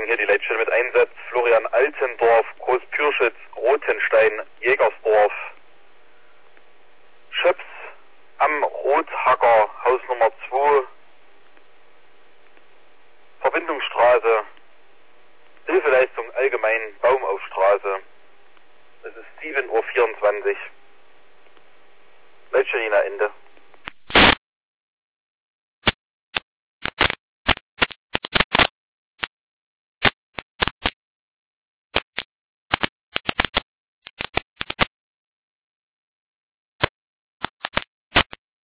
Versorgung hier die Leitstelle mit Einsatz. Florian Altendorf, Großpürschitz, Rothenstein, Jägersdorf, Schöps am Rothacker, Haus Nummer 2, Verbindungsstraße, Hilfeleistung allgemein, Baumaufstraße. Es ist 7:24 Uhr.